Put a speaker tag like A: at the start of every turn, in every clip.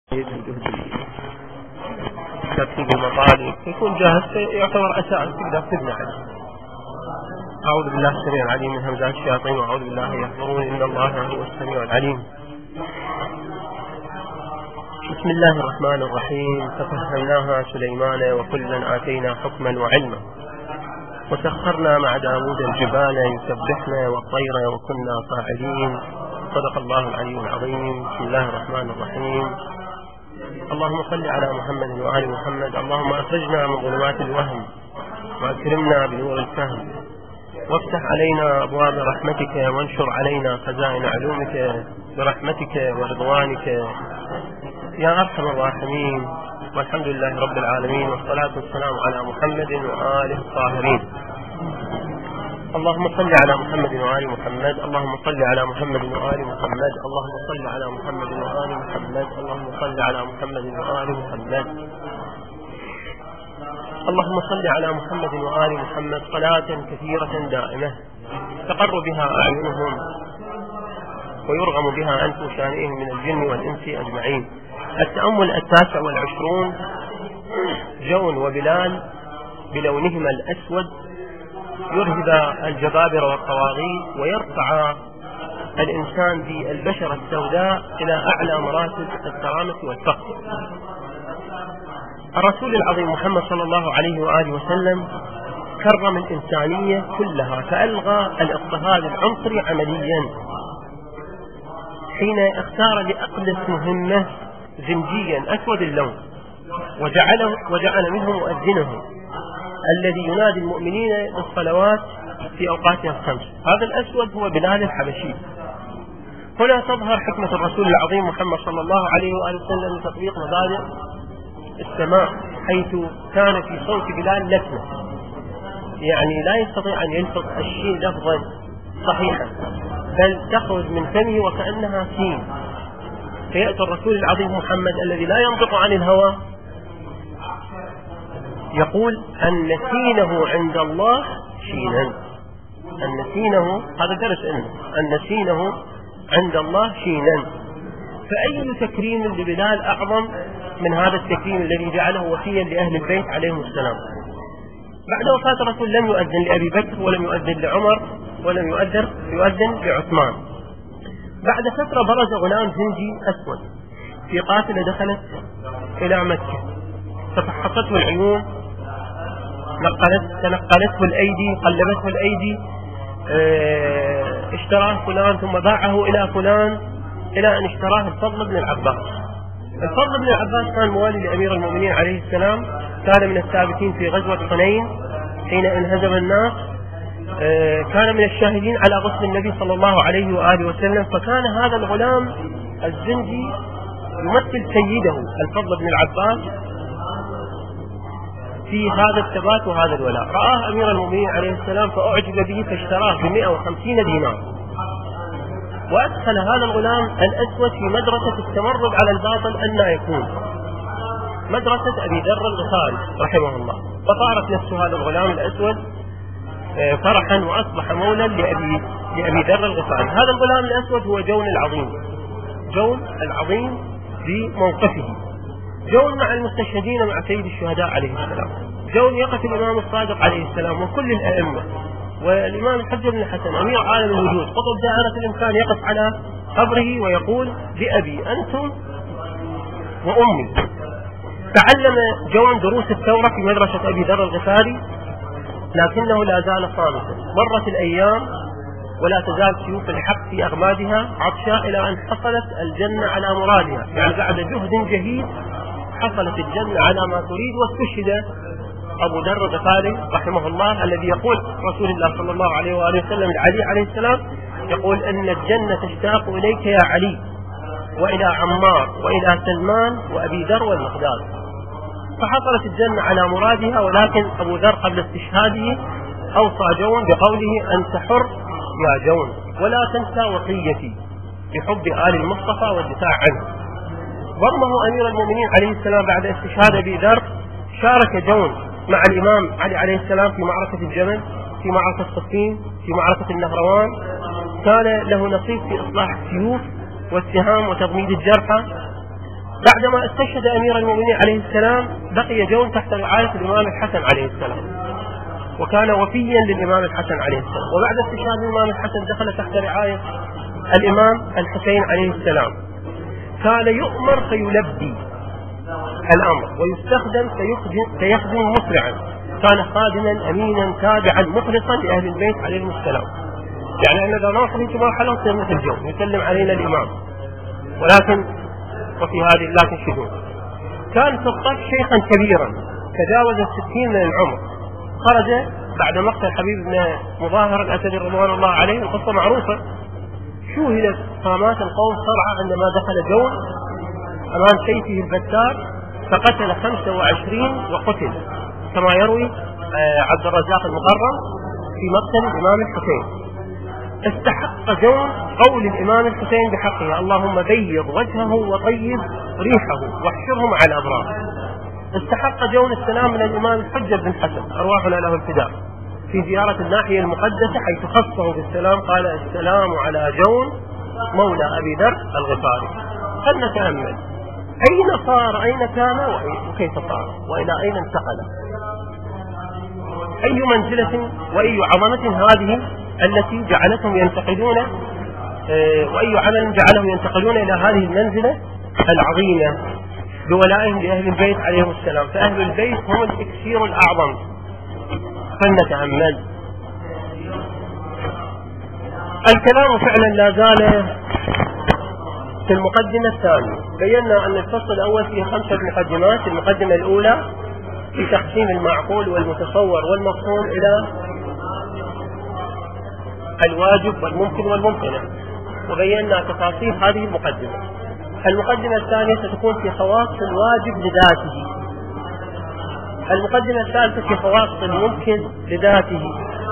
A: ترتيب المطالب يكون جاهز يعتبر أساس تقدر تبنى عليه. أعوذ بالله السميع العليم من همزات الشياطين وأعوذ بالله يحضرون إن الله هو السميع العليم. بسم الله الرحمن الرحيم. ففهمناها سليمان وكلا آتينا حكما وعلما وسخرنا مع داود الجبال يسبحنا والطير وكنا فاعلين. صدق الله العلي العظيم. بسم الله الرحمن الرحيم. اللهم صل على محمد وآل محمد. اللهم أخرجنا من ظلمات الوهم وأكرمنا بنور الفهم وافتح علينا أبواب رحمتك وانشر علينا خزائن علومك برحمتك ورضوانك يا أرحم الراحمين. والحمد لله رب العالمين والصلاة والسلام على محمد وآله الطاهرين. اللهم صل على محمد وآل محمد. اللهم صل على محمد وآل محمد. اللهم صل على محمد وآل محمد. اللهم صل على محمد وآل محمد. اللهم صل على محمد وآل محمد صلاة كثيرة دائمة تقر بها أعينهم ويرغم بها أنف شانئهم من الجن والإنس أجمعين. التأمل 29 جون وبلال بلونهما الأسود يرهب الجبابرة والطواغيت ويرفع الإنسان بالبشرة السوداء إلى أعلى مراتب الكرامة والفخر. الرسول العظيم محمد صلى الله عليه وآله وسلم كرم الإنسانية كلها فألغى الاضطهاد العنصري عمليا حين اختار لأقدس مهمة زنجيا أسود اللون وجعل منه مؤذنه الذي ينادي المؤمنين بالصلوات في أوقاتها الخمس. هذا الأسود هو بلال الحبشي. هنا تظهر حكمة الرسول العظيم محمد صلى الله عليه وآله وسلم لتطبيق مبادئ السماء، حيث كان في صوت بلال لكنة، يعني لا يستطيع أن يلفظ الشين لفظا صحيحا بل تخرج من فمه وكأنها سين. فيأتي الرسول العظيم محمد الذي لا ينطق عن الهوى يقول أن سينه عند الله شينا. أن سينه هذا درس أن سينه عند الله شينا. فأي تكريم لبلال أعظم من هذا التكريم الذي جعله وصيا لأهل البيت عليهم السلام. بعد وفاة الرسول لم يؤذن لأبي بكر ولم يؤذن لعمر ولم يؤذن لعثمان. بعد فترة برز غلام زنجي أسود في قافلة دخلت إلى مكة ففحصته العيون تنقلته الأيدي قلبته الأيدي اشتراه فلان ثم باعه إلى فلان إلى أن اشتراه الفضل بن العباس. الفضل بن العباس كان موالي لأمير المؤمنين عليه السلام، كان من الثابتين في غزوة حنين حين انهزم الناس، كان من الشاهدين على غسل النبي صلى الله عليه وآله وسلم. فكان هذا الغلام الزنجي يمثل سيده الفضل بن العباس في هذا الثبات وهذا الولاء. رآه أمير المؤمنين عليه السلام فأعجب به فاشتراه ب150 دينار وأدخل هذا الغلام الأسود في مدرسة التمرد على الباطل أن لا يكون مدرسة أبي ذر الغفاري رحمه الله. فطارت نفس هذا الغلام الأسود فرحا وأصبح مولا لأبي ذر الغفاري. هذا الغلام الأسود هو جون العظيم بموقفه، جون مع المستشهدين مع سيد الشهداء عليه السلام، جون يقف الإمام الصادق عليه السلام وكل الأئمة والإمام الحجة بن الحسن أمير عالم الوجود قطب دائرة الإمكان يقف على قبره ويقول بأبي أنتم وأمي. تعلم جون دروس الثورة في مدرسة أبي ذر الغفاري لكنه لا زال صامتا. مرت الأيام ولا تزال سيوف الحق في أغمادها عطشا إلى أن حصلت الجنة على مرادها، يعني بعد جهد جهيد حصلت الجنة على ما تريد. واستشهد أبو ذر الغفاري رحمه الله الذي يقول رسول الله صلى الله عليه وآله وسلم لعلي عليه السلام يقول أن الجنة تشتاق إليك يا علي وإلى عمار وإلى سلمان وأبي ذر والمقداد. فحصلت الجنة على مرادها، ولكن أبو ذر قبل استشهاده أوصى جون بقوله أنت حر يا جون ولا تنسى وصيتي بحب آل المصطفى والدفاع عنه. ضمه أمير المؤمنين عليه السلام بعد استشهاد أبي ذر. شارك جون مع الإمام علي عليه السلام في معركة الجمل، في معركة صفين، في معركة النهروان. كان له نصيب في إصلاح السيوف والسهام وتضميد الجرحى. بعدما استشهد أمير المؤمنين عليه السلام بقي جون تحت رعاية الإمام الحسن عليه السلام، وكان وفيا للإمام الحسن عليه السلام. وبعد استشهاد الإمام الحسن دخل تحت رعاية الإمام الحسين عليه السلام. كان يؤمر فيلبي الأمر، ويستخدم فيخدم مسرعا. كان خادما أمينا تابعا مخلصا لأهل البيت عليهم السلام. يعني أن إذا نوصل في مرحلة نصير مثل جو يسلم علينا الإمام، ولكن وفي هذه لكن شذوذ. كان في الطف شيخا كبيرا تجاوز 60 من العمر، خرج بعد مقتل حبيب بن مظاهر الأسدي رضوان الله عليه، القصة معروفة. شوهدت قامات القوم صرعى عندما دخل جون أمام سيفه البتار فقتل 25 وقتل، كما يروي عبد الرزاق المقرم في مقتل الإمام الحسين. استحق جون قول الإمام الحسين بحقه: اللهم بيض وجهه وطيب ريحه واحشره مع الأبرار. استحق جون السلام من الإمام الحجة بن حسن أرواحنا له الفداء في زيارة الناحية المقدسة، حيث خصه بالسلام قال: السلام على جون مولى أبي ذر الغفاري. فلنتأمل أين صار، أين كان، وكيف صار، وإلى أين انتقل. أي منزلة وأي عظمة هذه التي جعلتهم ينتقلون، وأي عمل جعلهم ينتقلون إلى هذه المنزلة العظيمة بولائهم لأهل البيت عليهم السلام. فأهل البيت هم الإكسير الأعظم. فلنتأمل. الكلام فعلا لا زال في المقدمة الثانية. بينا أن الفصل الأول فيه 5 مقدمات. المقدمة الأولى في تقسيم المعقول والمتصور والمفهوم إلى الواجب والممكن والممكنة، وبينا تفاصيل هذه المقدمة. المقدمة الثانية ستكون في خواص الواجب لذاته. المقدمة الثالثة في خواص الممكن لذاته.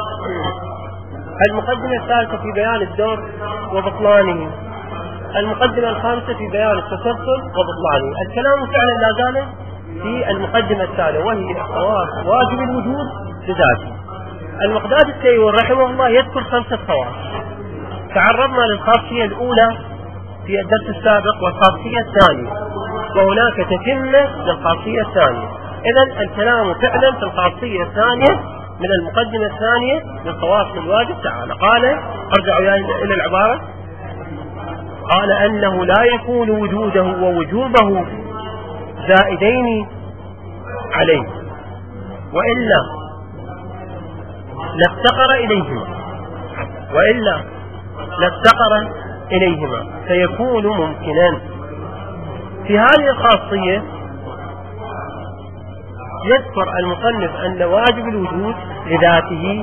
A: المقدمة الثالثة في بيان الدور وبطلانه. المقدمة الخامسة في بيان التسلسل وبطلانه. الكلام فعلا لا زال في المقدمة الثالثة، وهي خواص واجب الوجود لذاته. المقداد السيور رحمه الله يذكر 5 خواص. تعرضنا للخاصية الأولى في الدرس السابق والخاصية الثانية، وهناك تتمة للخاصية الثانية. إذن الكلام فعلا في الخاصية الثانية من المقدمة الثانية من خواص الواجب. تعالى قال، أرجع إلى العبارة، قال أنه لا يكون وجوده ووجوبه زائدين عليه، وإلا لافتقر إليهما فيكون ممكنا. في هذه الخاصية يذكر المصنف أن واجب الوجود لذاته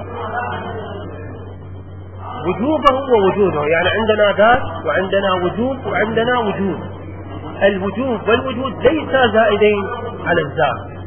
A: وجوبه ووجوده، يعني عندنا ذات وعندنا وجوب وعندنا وجود. الوجوب والوجود ليس زائدين على الذات،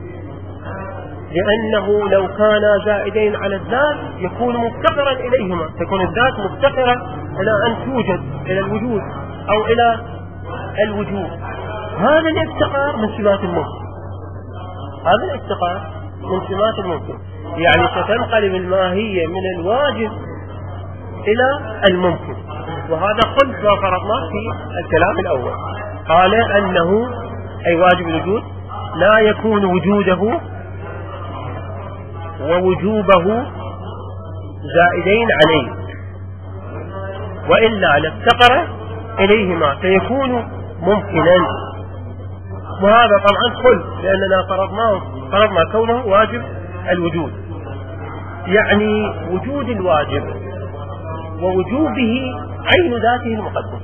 A: لأنه لو كان زائدين على الذات يكون مفتقرا إليهما، تكون الذات مفتقرة إلى أن توجد إلى الوجود أو إلى الوجود. هذا الافتقار من سمات الممكن. هذا الافتقار من سمات الممكن، يعني ستنقلب الماهية من الواجب إلى الممكن. وهذا قلت ما فرضناه في الكلام الأول. قال أنه أي واجب الوجود لا يكون وجوده ووجوبه زائدين عليه، وإلا لافتقر إليهما فيكون ممكنا. وهذا طبعا قلت لأننا فرضنا كونه واجب الوجود، يعني وجود الواجب ووجوبه عين ذاته المقدس.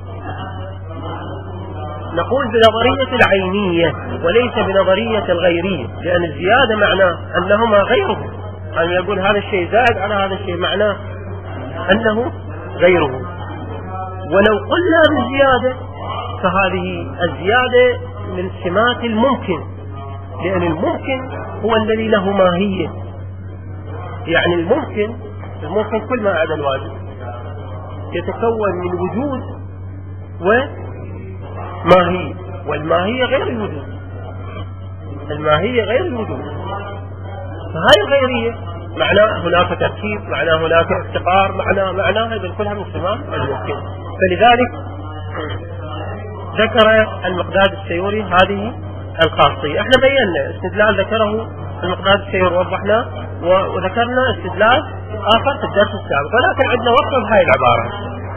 A: نقول بنظرية العينية وليس بنظرية الغيرية، لأن الزيادة معناه أنهما غيره. أن يقول هذا الشيء زائد على هذا الشيء معناه أنه غيره. ولو قلنا بالزيادة فهذه الزيادة من سمات الممكن، لأن الممكن هو الذي له ماهية. يعني الممكن كل ما عدا الواجب يتكون من وجود وماهية، والماهية غير الوجود. الماهية غير الوجود، فهذه الغيرية معناه هناك تركيب، معناه هناك افتقار، معناه هذا كلها من سمات الممكن. فلذلك ذكر المقداد السيوري هذه الخاصية. احنا بينا استدلال ذكره المقداد السيوري ووضحناه، وذكرنا استدلال آخر في الدرس السابق، ولكن عندنا وقت بهاي العبارة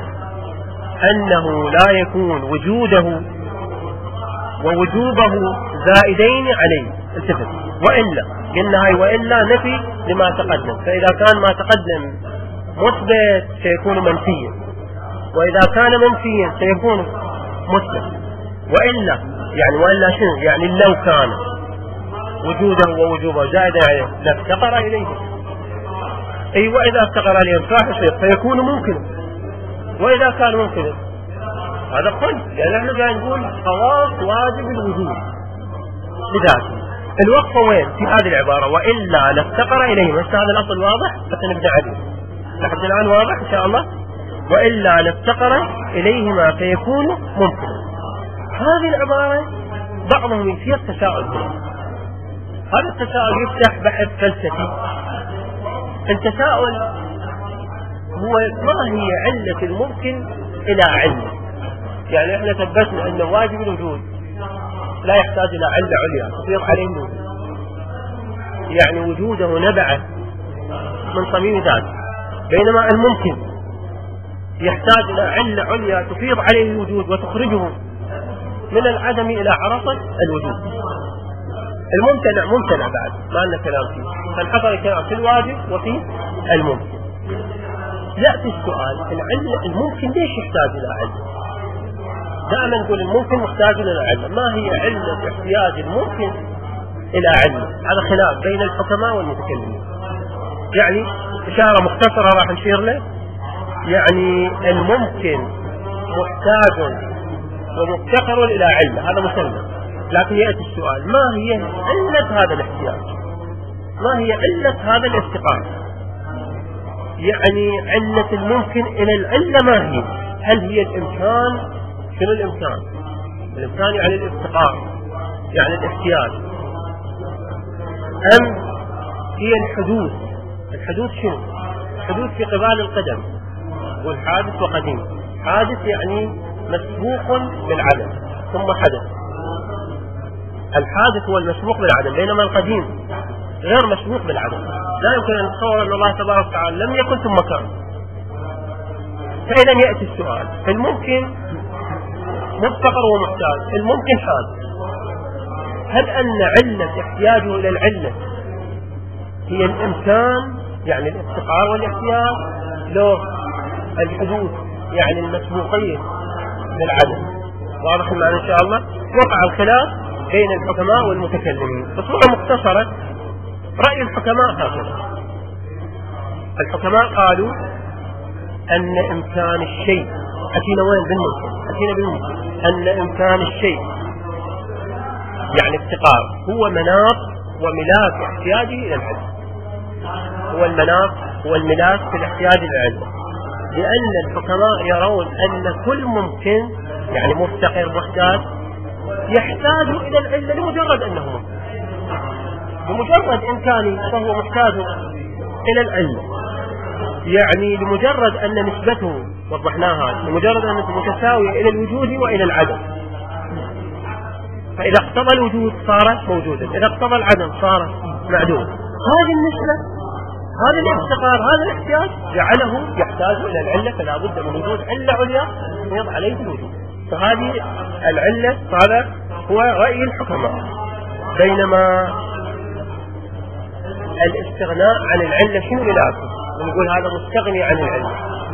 A: أنه لا يكون وجوده ووجوبه زائدين عليه. التفت، وإلا قلنا هاي وإلا نفي لما تقدم، فإذا كان ما تقدم مثبت سيكون منفيا، وإذا كان منفيا سيكون مثبت. وإلا يعني وإلا شنو؟ يعني لو كان وجوده ووجوبه زائدا عليه لافتقر إليه. أي وإذا افتقر إليه فاحش فيكون ممكنا، وإذا كان ممكنا هذا قل، لأن احنا جاي نقول خواص واجب الوجود لذاته. الوقفة وين في هذه العبارة؟ وإلا لافتقر إليه. بس هذا الأصل واضح، بس نبدأ عليه لحد الآن واضح إن شاء الله. وإلا لافتقر إليهما فيكون ممكنا. هذه العبارة بعضهم يصير تساؤل فيها. هذا التساؤل يفتح بحث فلسفي. التساؤل هو ما هي علة الممكن إلى علة؟ يعني احنا ثبتنا أن واجب الوجود لا يحتاج إلى علة عليا تفيض عليه الوجود، يعني وجوده نبع من صميم ذاته، بينما الممكن يحتاج إلى علة عليا تفيض عليه الوجود وتخرجه من العدم إلى عرصة الوجود. الممتنع ممتنع بعد ما لنا كلام فيه، فانحصر الكلام في الواجب وفي الممكن. يأتي السؤال العلة الممكن ليش يحتاج إلى علة؟ دائما نقول الممكن محتاج إلى علة. ما هي علة احتياج الممكن إلى علة؟ هذا خلاف بين الحكماء والمتكلمين. يعني إشارة مختصرة راح نشير له، يعني الممكن محتاج ومفتقر إلى علة، هذا مسلم. لكن يأتي السؤال ما هي علة هذا الاحتياج؟ ما هي علة هذا الافتقار؟ يعني علة الممكن إلى العلة ما هي؟ هل هي الإمكان؟ شنو الإمكان؟ الإمكان يعني الافتقار، يعني الاحتياج، أم هي الحدوث؟ الحدوث شنو؟ الحدوث في قبال القدم، والحادث وقديم. حادث يعني مسبوق بالعدم ثم حدث، الحادث هو المسبوق بالعدم، بينما القديم غير مسبوق بالعدم. لا يمكن أن نتصور أن الله تبارك وتعالى لم يكن ثم كان. فإذا يأتي السؤال الممكن مفتقر ومحتاج، الممكن حادث، هل أن علة احتياجه إلى العلة هي الإمكان يعني الافتقار والاحتياج، لو الحدوث يعني المسبوقية بالعدم؟ واضح معنا إن شاء الله. وقع الخلاف بين الحكماء والمتكلمين. بصورة مختصرة رأي الحكماء هكذا. الحكماء قالوا أن إمكان الشيء، أتينا وين بالممكن؟ أتينا بالممكن. أن إمكان الشيء يعني افتقار هو مناط وملاك احتياجه إلى العلم، هو المناط هو الملاك في الاحتياج إلى العلم، لأن الحكماء يرون أن كل ممكن يعني مفتقر محتاج يحتاج إلى العلة لمجرد أنه ممكن، بمجرد إمكانه فهو محتاج إلى العلة، يعني لمجرد أن نسبته وضحناها، لمجرد أنه متساوية إلى الوجود وإلى العدم. فإذا اقتضى الوجود صار موجودا، إذا اقتضى العدم صار معدوم. هذه النسبة، هذا الافتقار، هذا الاحتياج جعله يحتاج إلى العلة، فلا بد من وجود علة عليا يضع عليه الوجود. فهذه العلة، هذا هو رأي الحكماء. بينما الاستغناء عن العلة شنو ملاكه؟ ونقول هذا مستغني عن العلة.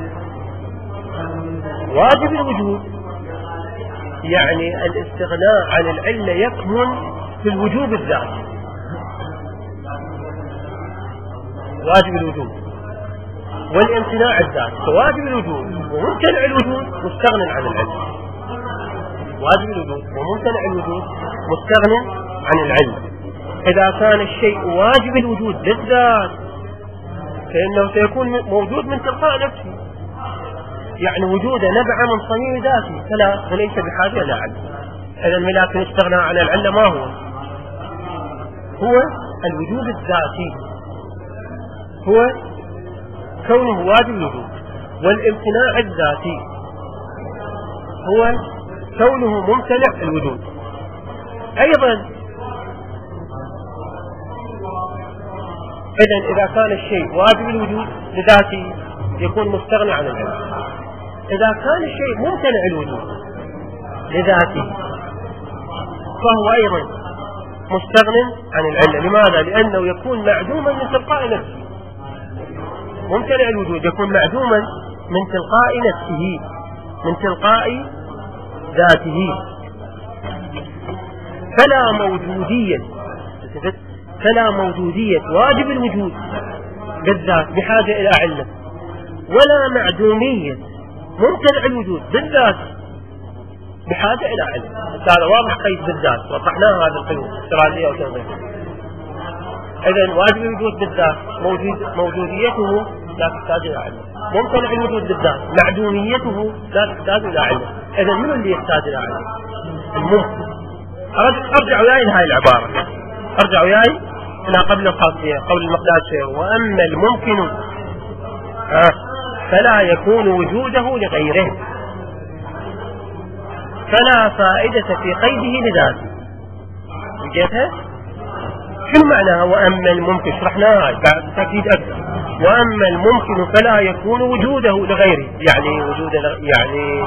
A: واجب الوجود يعني الاستغناء عن العلة يكمن في الوجوب الذاتي. واجب الوجود والامتناع الذاتي، فواجب الوجود وممتنع الوجود مستغن عن العلة. واجب الوجود وممتنع الوجود مستغن عن العلة. إذا كان الشيء واجب الوجود للذات فإنه سيكون موجود من تلقاء نفسه، يعني وجوده نبع من صميم ذاته، فلا وليس بحاجة إلى علة. إذا الملاك يستغنى عن العلة ما هو؟ هو الوجود الذاتي، هو كونه واجب الوجود، والامتناع الذاتي هو كونه ممتنع الوجود. أيضا إذا كان الشيء واجب الوجود لذاته يكون مستغني عن العلة. إذا كان الشيء ممتنع الوجود لذاته فهو أيضا مستغني عن العلة. لماذا؟ لأنه يكون معدوما من تلقاء نفسه. ممتنع الوجود يكون معدوما من تلقاء نفسه، من تلقاء ذاته. فلا موجودية واجب الوجود بالذات بحاجة إلى علة، ولا معدومية ممتنع الوجود بالذات بحاجة إلى علة. هذا واضح قيد بالذات، وضحناها هذا القيود استراتيجية وتوضيح. إذن واجب الوجود بالذات موجوديته لا تحتاج إلى علة، ممتنع الوجود بالذات معدوميته لا تحتاج إلى علة. إذن من اللي يحتاج إلى علة؟ الممكن. أرجع وياي لهاي العبارة، أرجع وياي إلى قبل الخاصية، قبل المقدار. وأما الممكن فلا يكون وجوده لغيره، فلا فائدة في قيده لذاته. وجدتها؟ شنو معناها وأما الممكن؟ شرحناها بعد تأكيد أكثر. وأما الممكن فلا يكون وجوده لغيره، يعني وجوده يعني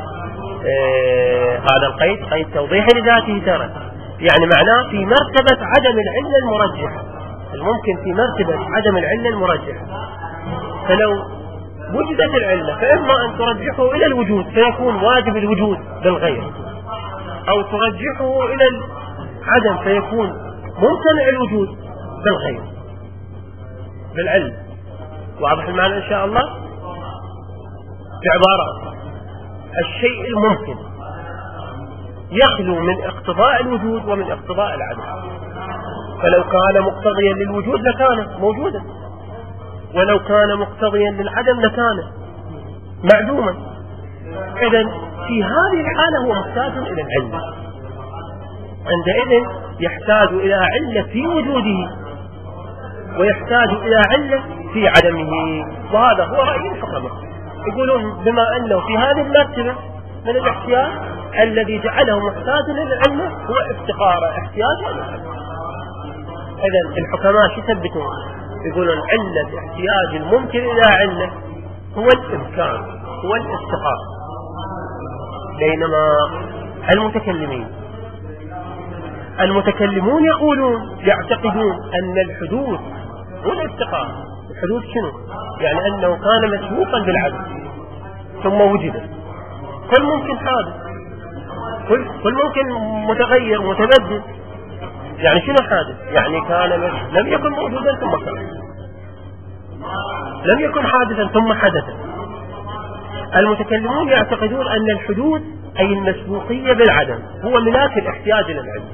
A: هذا القيد قيد توضيح لذاته ترى، يعني معناه في مرتبة عدم العلة المرجحة. الممكن في مرتبة عدم العلة المرجحة، فلو وجدت العلة فإما أن ترجحه إلى الوجود فيكون واجب الوجود بالغير، أو ترجحه إلى العدم فيكون ممتنع الوجود بالغير بالعلم. واضح المعنى إن شاء الله؟ بعبارة الشيء الممكن يخلو من اقتضاء الوجود ومن اقتضاء العدم، فلو كان مقتضيا للوجود لكان موجودا، ولو كان مقتضيا للعدم لكان معدوما. إذن في هذه الحالة هو محتاج إلى العلة، عندئذ يحتاج إلى علة في وجوده ويحتاج إلى علة في عدمه. وهذا هو رأي الحكماء، يقولون بما أنه في هذه المرتبة من الاحتياج الذي جعله محتاج للعلة هو افتقار احتياجه للعلة. إذن الحكماء شو يثبتون؟ يقولون علة احتياج الممكن إلى علة هو الإمكان، هو الافتقار. بينما المتكلمون يقولون يعتقدون أن الحدوث هو الافتقار. الحدوث شنو؟ يعني أنه كان مسبوقا بالعدم ثم وجد. كل ممكن حادث، كل ممكن متغير متبدل. يعني شنو حادث؟ يعني كان لم يكن موجودا ثم كان، لم يكن حادثا ثم حدث. المتكلمون يعتقدون أن الحدوث أي المسبوقية بالعدم هو ملاك الاحتياج إلى العلم،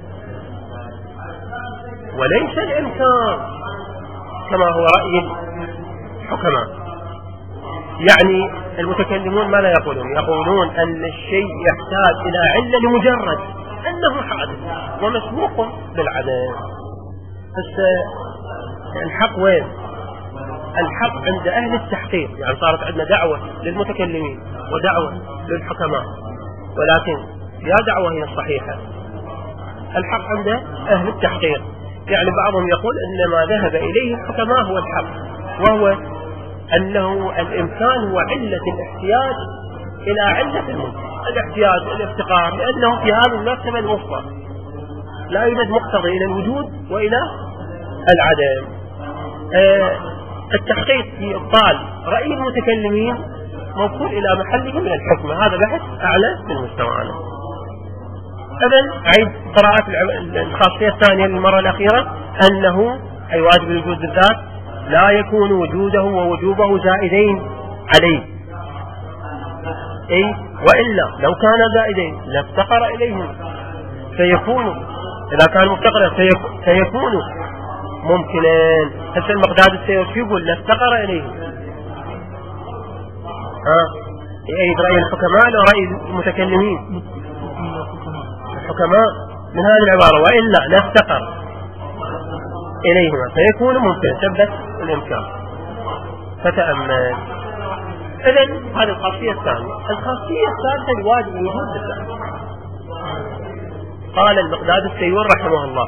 A: وليس الإمكان كما هو رأي الحكماء. يعني المتكلمون ماذا يقولون أن الشيء يحتاج إلى علة لمجرد أنه حادث ومسبوق بالعدم. بس الحق وين؟ الحق عند أهل التحقيق. يعني صارت عندنا دعوة للمتكلمين ودعوة للحكماء، ولكن يا دعوة هي الصحيحة. الحق عند أهل التحقيق، يعني بعضهم يقول إن ما ذهب إليه الحكماء هو الحق، وهو أنه الإمكان هو علة الاحتياج إلى علة الممكن، الاحتياج الافتقار، لأنه في هذه المرتبة الوسطى لا يوجد مقتضي إلى الوجود وإلى العدم. التحقيق في إبطال رأي المتكلمين موصول إلى محله من الحكمة. هذا بحث أعلى من مستوانا. إذن عيد قراءة الخاصية الثانية للمرة الأخيرة، أنه أي واجب الوجود بالذات لا يكون وجوده ووجوبه زائدين عليه، أي وإلا لو كان زائدين لافتقر إليهم، فيكون إذا كان مفتقرا فيكون ممكنين. هسه المقداد السيوطي يقول لافتقر إليهم. أي رأي الحكماء لو رأي المتكلمين؟ الحكماء من هذه العبارة وإلا لافتقر إليهما فيكون ممكن، ثبت الإمكان. فتأمل إذا هذه الخاصية الثانية. الخاصية الثالثة لواجب الوجود بالذات. قال المقداد السيور رحمه الله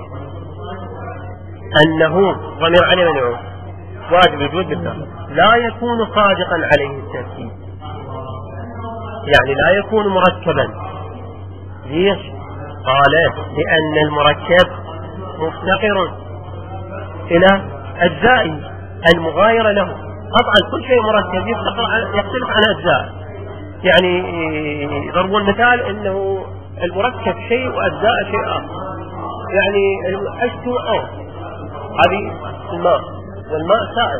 A: أنه ضمير عليه من يعود واجب الوجود بالذات لا يكون صادقا عليه التركيب، يعني لا يكون مركبا. ليش؟ قال لأن المركب مفتقر إلى أجزاء المغايرة له. طبعا كل شيء مركب يختلف عن أجزاء. يعني يضربون مثال أنه المركب شيء وأجزاء شيء آخر. يعني H2O هذه الماء، والماء سائل.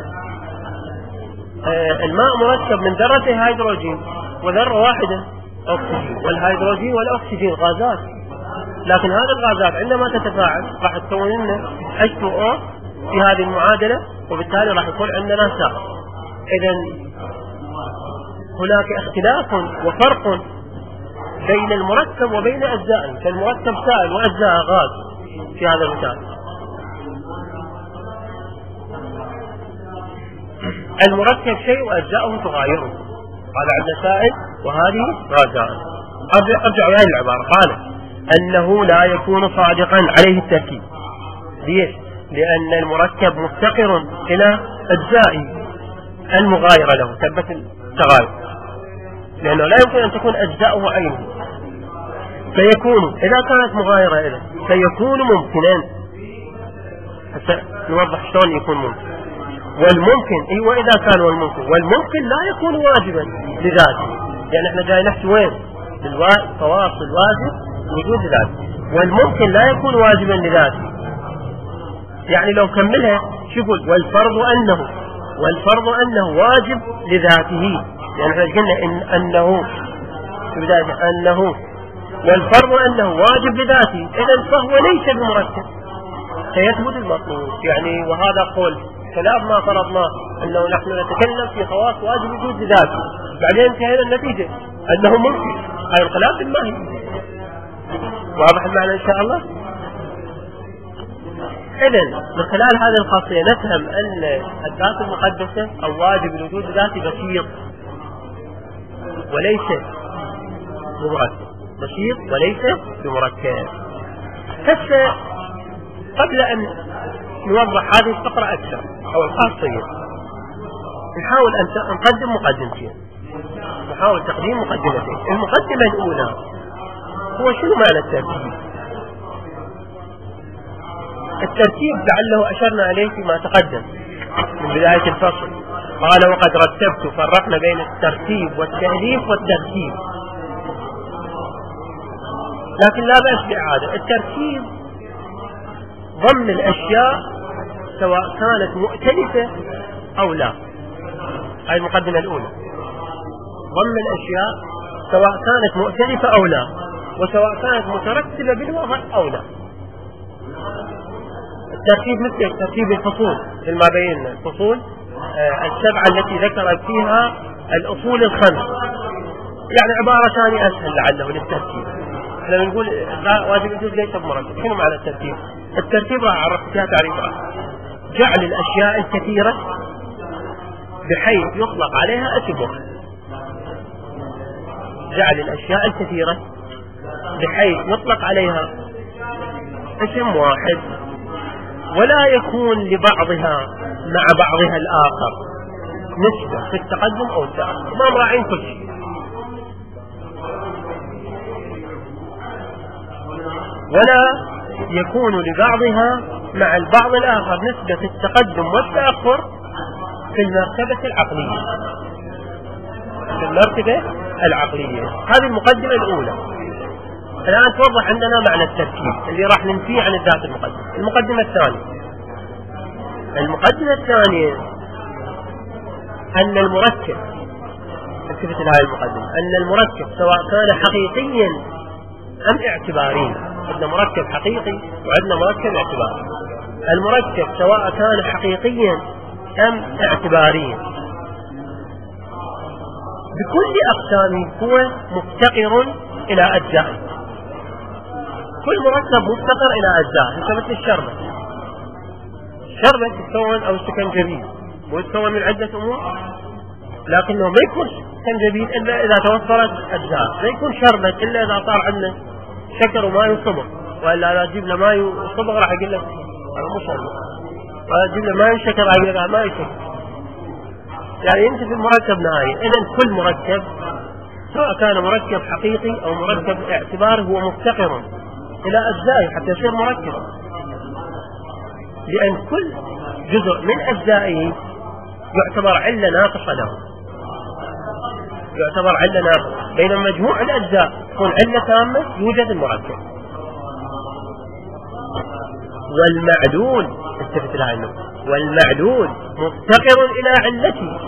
A: الماء مركب من ذرة هيدروجين وذرة واحدة أكسجين، والهيدروجين والأكسجين غازات، لكن هذه الغازات عندما تتفاعل راح تكون لنا H2O في هذه المعادلة، وبالتالي راح يكون عندنا سائل. إذن هناك اختلاف وفرق بين المركب وبين أجزائه، فالمركب سائل وأجزاء غاز في هذا المثال. المركب شيء وأجزاؤه تغايره، هذا عندنا سائل وهذه غازات. أرجع إلى العبارة. قال أنه لا يكون صادقا عليه التركيب. ليش؟ لأن المركب مفتقر إلى أجزاء المغايرة له، ثبت التغاير، لأنه لا يمكن أن تكون أجزاؤه عينه، فيكون إذا كانت مغايرة إليه فيكون ممكنا. نوضح شلون يكون ممكن. والممكن وإذا كان والممكن لا يكون واجبا لذاته، يعني احنا جاي نحكي وين تواصل واجب وجود ذاته، والممكن لا يكون واجبا لذاته. يعني لو كملها شوفوا والفرض أنه واجب لذاته، يعني احنا قلنا أنه في بداية أنه والفرض أنه واجب لذاته، إذن فهو ليس بمركب سيثبت المطلوب. يعني وهذا قول خلاف ما فرضناه أنه نحن نتكلم في خواص واجب وجود ذاته، بعدين انتهينا النتيجة أنه ممكن. هذا الخلاف بالماهي. واضح المعنى إن شاء الله؟ إذن من خلال هذه الخاصية نفهم أن الذات المقدسة أو واجب الوجود ذاتي بسيط وليس بمركب، بسيط وليس بمركب. هسه قبل أن نوضح هذه الفقرة أكثر أو الخاصية، نحاول أن نقدم مقدمتين، نحاول تقديم مقدمتين. المقدمة الأولى هو شنو معنى التركيب؟ التركيب لعله أشرنا عليه فيما تقدم من بداية الفصل. قال وقد رتبت فرقنا بين الترتيب والتأليف والتركيب، لكن لا بأس بإعادة. التركيب ضم الأشياء سواء كانت مؤتلفة أو لا، هذه المقدمة الأولى. ضم الأشياء سواء كانت مؤتلفة أو لا، وسواء كانت مترتبة بالوضع أو لا. الترتيب مثل ترتيب الفصول مثل ما بينا، الفصول السبعة التي ذكرت فيها الأصول الخمس، يعني عبارة ثانية أسهل لعله للترتيب. احنا بنقول واجب الوجود ليس بمركب. شنو معنى الترتيب؟ الترتيب راح أعرف فيها تعريف جعل الأشياء الكثيرة بحيث يطلق عليها اسم واحد. جعل الأشياء الكثيرة بحيث يطلق عليها اسم واحد، ولا يكون لبعضها مع بعضها الآخر نسبة في التقدم أو التأخر، ما مراعين كل شيء. ولا يكون لبعضها مع البعض الآخر نسبة في التقدم والتأخر في المرتبة العقلية. في المرتبة العقلية. هذه المقدمة الأولى. الآن توضح عندنا معنى التركيب اللي راح ننفيه عن الذات المقدمة. المقدمة الثانية أن المركب، انتبه لهذه المقدمة، أن المركب سواء كان حقيقيا أم اعتباريا. عندنا مركب حقيقي وعندنا مركب اعتباري. المركب سواء كان حقيقيا أم اعتباريا بكل أقسامه هو مفتقر إلى أجزائه. كل مركب مفتقر إلى أجزائه. مثل الشربة يتكون أو السكنجبيل ويتكون من عدة أمور. لكنه ما يكون سنجبيل إلا إذا توفرت أجزاء، ما يكون شربت إلا إذا صار عندنا شكر وماء وصبغ، وإلا إذا جبنا ماء وصبغ راح يقول لك أنا مو صبغ، وإذا جبنا ماء وشكر راح يقول لك ما يشكر. يعني ينتفي المركب نهائيا. إذن كل مركب سواء كان مركب حقيقي أو مركب اعتبار هو مفتقر إلى أجزائه حتى يصير مركبا، لأن كل جزء من أجزائه يعتبر علة ناقصة له، يعتبر علة ناقصة، بينما مجموع الأجزاء تكون علة تامة يوجد المركب. والمعلول التفت لها النقطة، والمعلول مفتقر إلى علته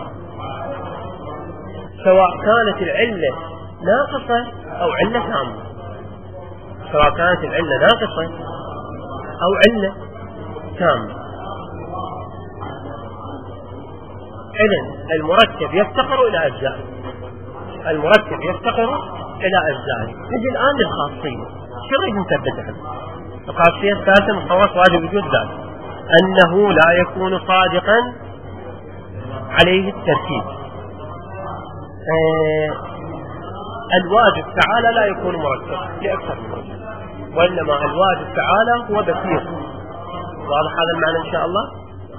A: سواء كانت العلة ناقصة أو علة تامة، سواء كانت العلة ناقصة أو علة تامة. إذن المركب يفتقر إلى أجزائه، المركب يفتقر إلى أجزائه. نجي الآن للخاصية، شو نريد نثبت عنه؟ الخاصية الثالثة من خواص واجب وجود ذات أنه لا يكون صادقا عليه التركيب. الواجب تعالى لا يكون مركب لأكثر من وجه، وإنما الواجب تعالى هو بسيط. واضح هذا المعنى إن شاء الله؟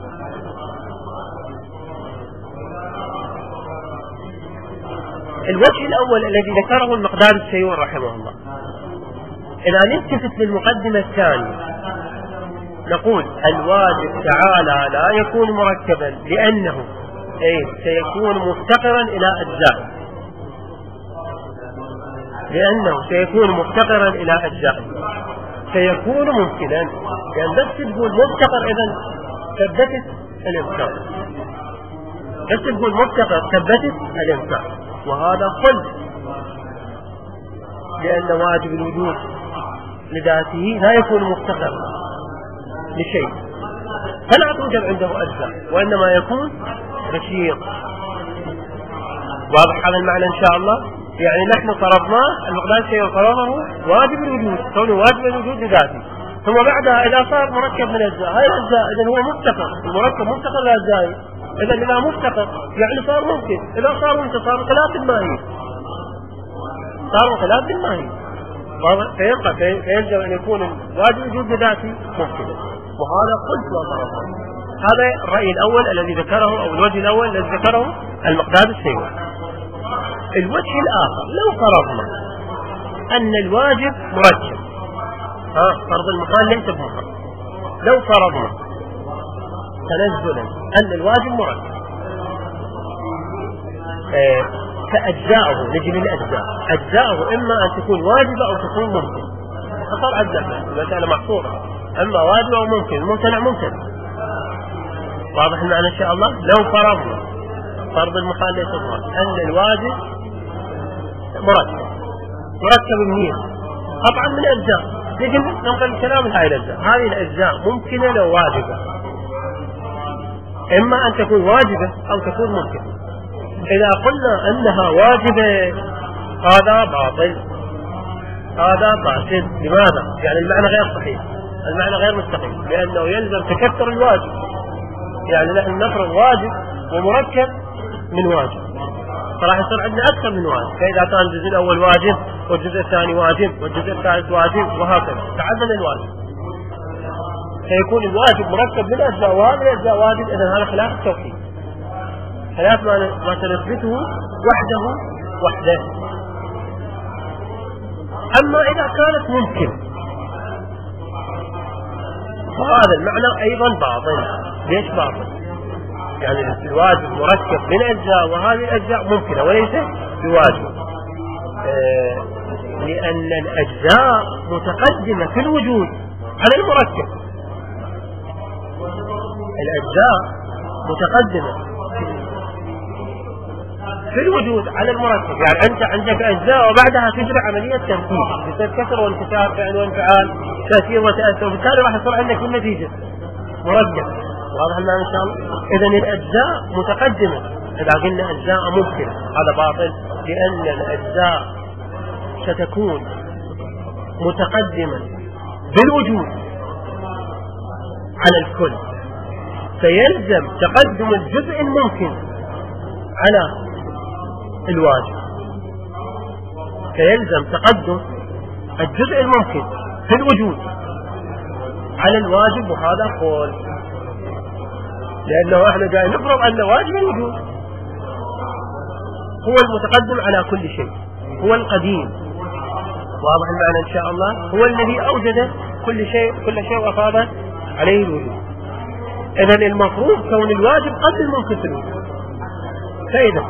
A: الوجه الأول الذي ذكره المقداد السيور رحمه الله، إذا نلتفت للمقدمة الثانية نقول الواجب تعالى لا يكون مركبا لأنه سيكون مفتقرا إلى أجزائه، لأنه سيكون مفتقرا إلى أجزائه. سيكون ممكنا، لأن بس تقول مفتقر إذن ثبتت الإمكان، بس تقول مفتقر ثبتت الإمكان، وهذا خلف، لأن واجب الوجود لذاته لا يكون مفتقر لشيء فلا توجد عنده أجزاء، وإنما يكون بشير. واضح هذا المعنى إن شاء الله؟ يعني نحن فرضناه، المقداد السيور فرضه واجب الوجود، كونه واجب الوجود لذاته، ثم بعدها إذا صار مركب من أجزاء، هاي الأجزاء إذن هو مفتقر، المركب مفتقر لأجزائه، إذن إذا مفتقر يعني صار ممكن، إذا صار ممكن صار خلاف الماهي، صار خلاف الماهي، فيبقى فيلزم أن يكون واجب الوجود لذاته ممكن، وهذا قلت وضربه. هذا الرأي الأول الذي ذكره، أو الوجه الأول الذي ذكره المقداد السيور. الوجه الآخر لو فرضنا أن الواجب مركب، فرض المحال ليس بمحال، لو فرضنا تنزلا أن الواجب مركب فأجزاؤه، نجي للأجزاء، أجزاؤه إما أن تكون واجبة أو تكون ممكن، فصار عندنا المسألة محصورة، أما واجب أو ممكن، الممتنع ممكن. واضح المعنى إن شاء الله؟ لو فرضنا فرض المحال ليس بمحال أن الواجب مركب منين؟ قطعا من أجزاء، نجي ننقل الكلام لهذه الأجزاء، هذه الأجزاء ممكنة لو واجبة، إما أن تكون واجبة أو تكون ممكنة. إذا قلنا أنها واجبة هذا باطل، هذا باطل. لماذا؟ يعني المعنى غير صحيح، المعنى غير مستقيم، لأنه يلزم تكثر الواجب، يعني نحن نفرض واجب ومركب من واجب، فراح يصير عندنا أكثر من واجب. فإذا كان الجزء الأول واجب والجزء الثاني واجب والجزء الثالث واجب وهكذا تعدد الواجب، فيكون الواجب مركب من أجزاء، وهذه الأجزاء واجب. إذن هذا خلاف التوحيد، خلاف ما سنثبته وحده. أما إذا كانت ممكن فهذا المعنى أيضا باطل. ليش باطل؟ يعني الواجب مركب من أجزاء، وهذه الأجزاء ممكنة وليس بواجب، لأن الأجزاء متقدمة في الوجود على المركب، الأجزاء متقدمة في الوجود على المركب. يعني أنت عندك أجزاء وبعدها تجري عملية تركيب، يصير كسر وانكسار، فعل وانفعال، تأثير وتأثر، وبالتالي راح يصير عندك النتيجة مركب. واضح المعنى إن شاء الله؟ إذن الأجزاء متقدمة. إذا قلنا أجزاء ممكنة هذا باطل، لأن الأجزاء ستكون متقدمة بالوجود على الكل، فيلزم تقدم الجزء الممكن على الواجب، فيلزم تقدم الجزء الممكن في الوجود على الواجب، وهذا قول، لأنه احنا جاي نفرض أن واجب الوجود هو المتقدم على كل شيء، هو القديم، واضح المعنى إن شاء الله، هو الذي أوجد كل شيء وأفاض عليه الوجود. إذن المفروض كون الواجب قبل الممكن في الوجود. فإذا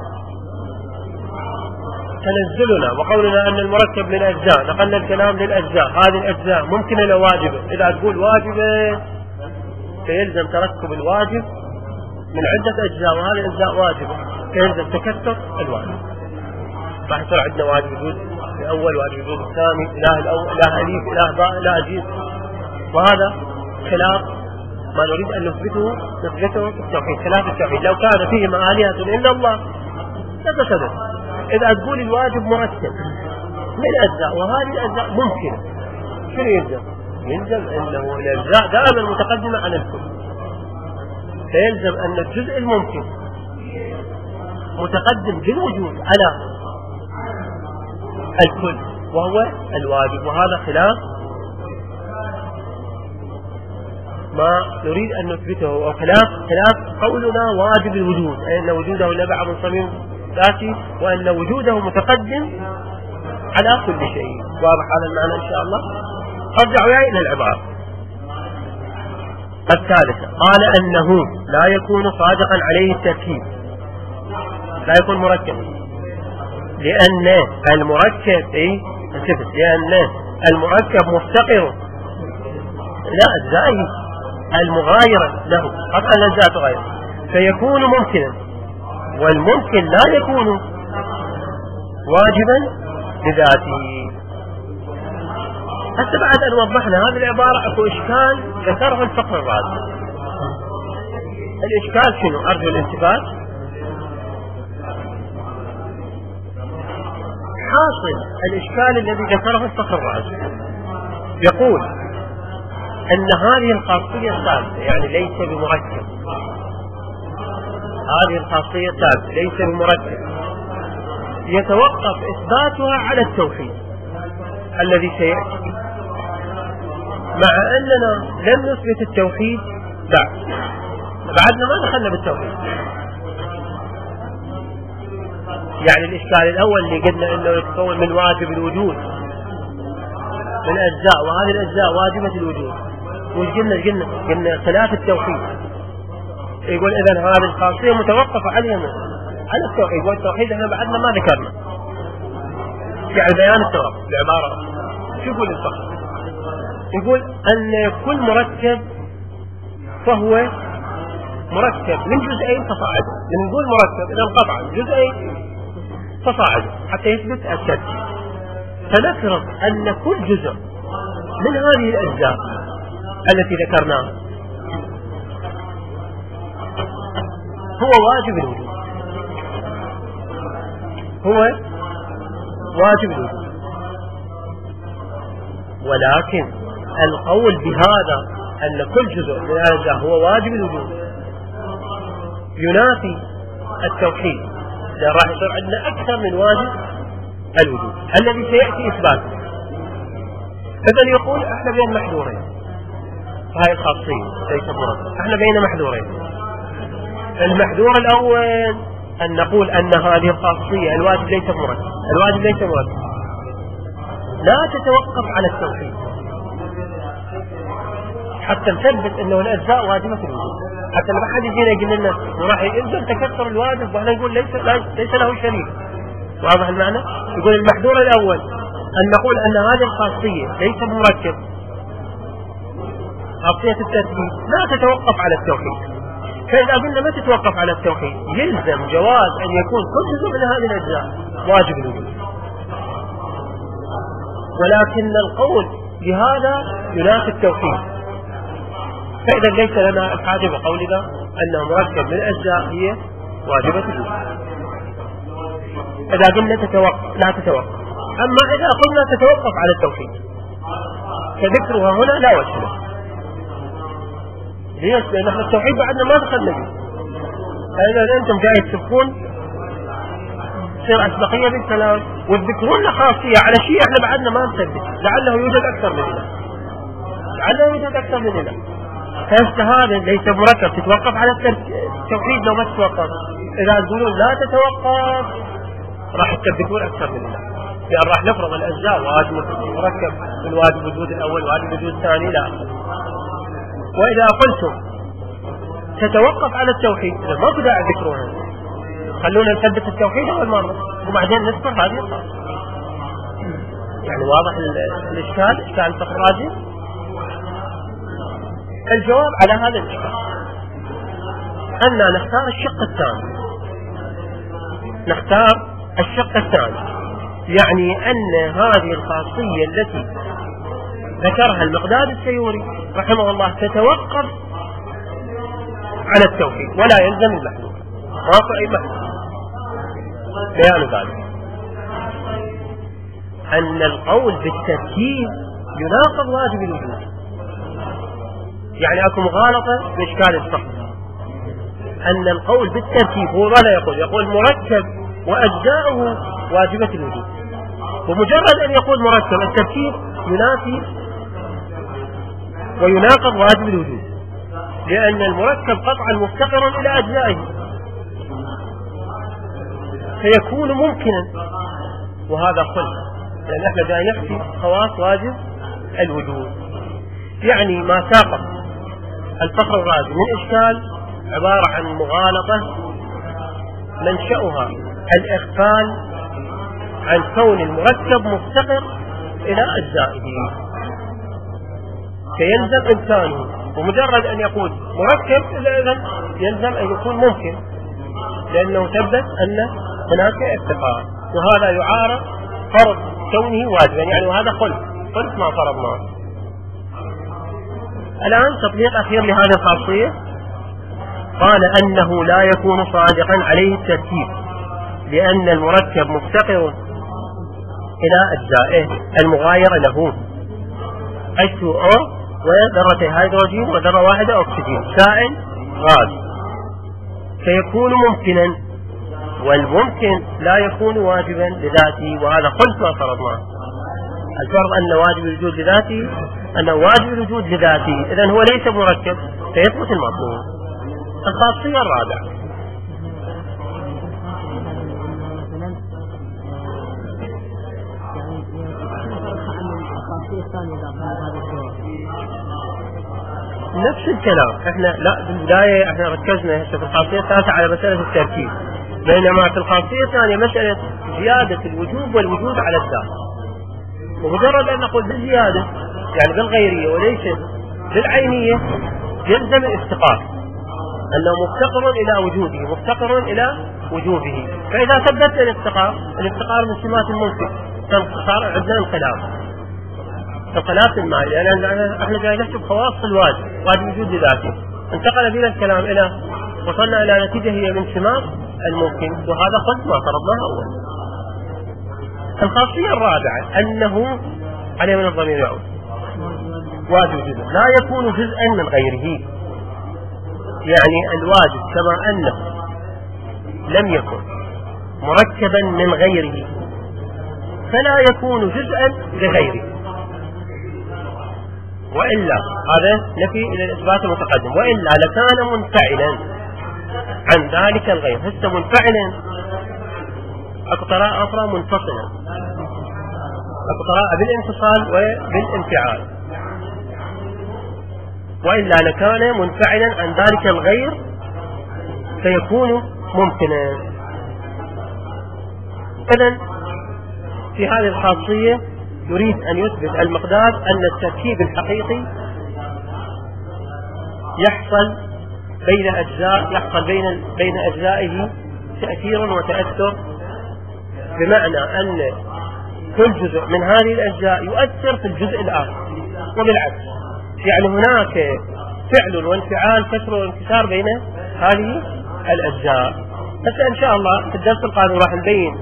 A: تنزلنا وقولنا أن المركب للأجزاء، نقلنا الكلام للأجزاء، هذه الأجزاء ممكنة لو واجبة، إذا تقول واجبة فيلزم تركب الواجب من عدة أجزاء، وهذه الأجزاء واجبة، فيلزم تكثر الواجب. راح يصير عندنا واجب وجود الأول، واجب وجود الثاني، إله الأول، إله أليف، إله باء، إله جيم، وهذا خلاف ما نريد أن نثبته في التوحيد، خلاف التوحيد. لو كان فيهما آلهة إلا الله لفسدت. إذا تقول الواجب مرتب من أجزاء، وهذه الأجزاء ممكنة، شنو يلزم؟ يلزم أنه الأجزاء دائما متقدمة على الكل، فيلزم أن الجزء الممكن متقدم بالوجود على الكل وهو الواجب، وهذا خلاف ما نريد أن نثبته، أو خلاف قولنا واجب الوجود، أي أن وجوده نبع من صميم ذاتي، وأن وجوده متقدم على كل شيء. واضح هذا المعنى إن شاء الله. ارجعوا إلى العبارة الثالثة، قال أنه لا يكون صادقا عليه التركيب، لا يكون مركبا، لأن المركب لأن المركب مفتقر إلى أجزائه المغايرة له، قطعا الأجزاء تغير، فيكون ممكنا، والممكن لا يكون واجبا بذاته. حتى بعد أن وضحنا هذه العبارة أكو إشكال ذكره الفقر الرابع. الإشكال شنو؟ أرجو الانتباه. حاصل الإشكال الذي ذكره الفقر الرابع، يقول أن هذه الخاصية الثالثة، يعني ليس بمركب، هذه الخاصية الثالثة ليس بمركب، يتوقف إثباتها على التوحيد الذي سيأتي، مع أننا لم نثبت التوحيد بعدنا ما دخلنا بالتوحيد. يعني الإشكال الأول اللي قلنا أنه يتكون من واجب الوجود من أجزاء، وهذه الأجزاء واجبة الوجود، وش قلنا خلاف التوحيد. يقول إذن هذه الخاصية متوقفة على التوحيد، والتوحيد احنا بعدنا ما ذكرنا، يعني بيان التوقف بعبارة. شو يقول الفقه؟ يقول أن كل مركب فهو مركب من جزئين فصاعدا. لما نقول مركب إذا قطعا جزئين فصاعدا حتى يثبت التركيب. فنفرض أن كل جزء من هذه الأجزاء التي ذكرناها هو واجب الوجود، هو واجب الوجود، ولكن القول بهذا أن كل جزء من الأجزاء هو واجب الوجود ينافي التوحيد، لأن راح يصير عندنا أكثر من واجب الوجود الذي سيأتي إثباته. إذن يقول احنا بين محذورين، هاي الخاصية ليس مركب، احنا بين محذورين. المحذور الأول أن نقول أن هذه الخاصية الواجب ليس مركب، الواجب ليس مركب، لا تتوقف على التوحيد حتى نثبت أنه الأجزاء واجبة الوجود، حتى لما حد يجينا يقول لنا وراح يلزم تكثر الواجب وإحنا نقول ليس له شريك. واضح المعنى؟ يقول المحذور الأول أن نقول أن هذه الخاصية ليس مركب، خاصية التركيب لا تتوقف على التوحيد. فإذا قلنا ما تتوقف على التوحيد يلزم جواز أن يكون كل جزء من هذه الأجزاء واجب الوجود، ولكن القول بهذا ينافي التوحيد. فإذا ليس لنا الحاجة بقولنا أنه مركب من الأجزاء هي واجبة الوجود. إذا قلنا لا تتوقف. أما إذا قلنا تتوقف على التوحيد فذكرها هنا لا وجه له. ليش؟ لأن احنا التوحيد بعدنا ما دخلنا به. فإذا أنتم جاي تسبون تصير أسبقية بالكلام، وتذكرون لنا خاصية على شيء احنا بعدنا ما نثبت، لعله يوجد أكثر مننا، لعله يوجد أكثر مننا. فهذا ليس مركب تتوقف على التوحيد. لو ما تتوقف، إذا تقولون لا تتوقف راح تثبتون أكثر مننا، لأن راح نفرض الأجزاء واجب مركب من واجب وجود الأول واجب وجود الثاني، لا. وإذا قلتم تتوقف على التوحيد ما في داعي ذكرونها، خلونا نثبت التوحيد أول مرة وبعدين نذكر هذه الخاصة. يعني واضح الإشكال، إشكال الفقر الراجي. الجواب على هذا الإشكال أننا نختار الشق الثاني، نختار الشق الثاني، يعني أن هذه الخاصية التي ذكرها المقداد السيوري رحمه الله تتوقف على التوحيد ولا يلزم المحلول، ما في أي محلول. بيان ذلك أن القول بالتركيب يناقض واجب الوجود، يعني أكو مغالطة بإشكال الفقه. أن القول بالتركيب هو ماذا يقول مركب وأجزاؤه واجبة الوجود، ومجرد أن يقول مركب التركيب ينافي ويناقض واجب الوجود، لأن المركب قطعا مفتقرا إلى أجزائه فيكون ممكنا، وهذا خلف، لأن احنا جاي نحكي خواص واجب الوجود. يعني ما ساقط الفقر الرازي من إشكال عبارة عن مغالطة منشأها الإغفال عن كون المركب مفتقر إلى أجزائه، فيلزم إمكانه، ومجرد أن يقول مركب إذن يلزم أن يكون ممكن، لأنه ثبت أن هناك افتقار، وهذا يعارض فرض كونه واجبا، يعني وهذا خلف ما فرضناه. الآن تطبيق أخير لهذه الخاصية، قال أنه لا يكون صادقا عليه التركيب لأن المركب مفتقر إلى أجزائه المغايرة له، H2O وذرتي هيدروجين وذرة واحدة أكسجين سائل غاز، فيكون ممكنا، والممكن لا يكون واجبا لذاته، وهذا خلف ما فرضناه. الفرض أن واجب الوجود لذاته، أنه واجب الوجود لذاته، إذن هو ليس مركب فيثبت المطلوب. الخاصية الرابعة نفس الكلام. احنا لا بالبداية احنا ركزنا في الخاصية الثالثة على مسألة التركيب، بينما في الخاصية الثانية مسألة زيادة الوجوب والوجود على الذات، ومجرد أن نقول بالزيادة يعني بالغيرية وليس بالعينية يلزم الافتقار، أنه مفتقر إلى وجوده مفتقر إلى وجوبه. فإذا ثبت الافتقار من سمات الممكن صار عندنا انقلاب الماء، لأن احنا جاي نحسب خواص الواجب، واجب وجود لذاته، انتقل بنا الكلام إلى وصلنا إلى نتيجة هي من سمات الممكن، وهذا خلف ما فرضناه أول. الخاصية الرابعة أنه عليه من الضمير يعود واجب وجود لا يكون جزءا من غيره، يعني الواجب كما أنه لم يكن مركبا من غيره فلا يكون جزءا لغيره، وإلا هذا نفي إلى الإثبات المتقدم، وإلا لكان منفعلا عن ذلك الغير. هسه منفعلا أكو قراءة أخرى منفصلا، أكو قراءة بالانفصال وبالانفعال، وإلا لكان منفعلا عن ذلك الغير فيكون ممكنا. إذن في هذه الخاصية يريد أن يثبت المقداد أن التركيب الحقيقي يحصل بين أجزاء، يحصل بين أجزائه تأثير وتأثر، بمعنى أن كل جزء من هذه الأجزاء يؤثر في الجزء الآخر، وبالعكس يعني هناك فعل وانفعال كسر وانكسار بين هذه الأجزاء. بس إن شاء الله في الدرس القادم راح نبين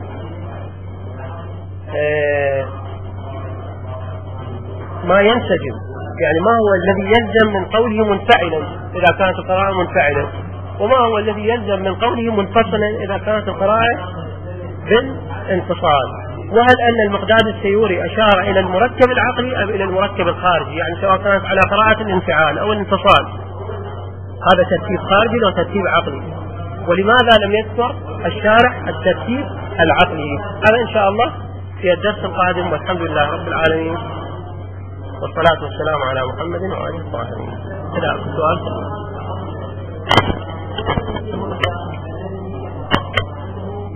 A: ما ينسجم، يعني ما هو الذي يلزم من قوله منفعلا إذا كانت القراءة منفعلا، وما هو الذي يلزم من قوله منفصلا إذا كانت القراءة بالانفصال. وهل أن المقداد السيوري أشار إلى المركب العقلي أم إلى المركب الخارجي، يعني سواء كانت على قراءة الانفعال أو الانفصال، هذا ترتيب خارجي وترتيب عقلي. ولماذا لم يذكر الشارح الترتيب العقلي؟ هذا إن شاء الله في الدرس القادم، والحمد لله رب العالمين، والصلاة والسلام على محمد وآله الطاهرين. هذا سؤال.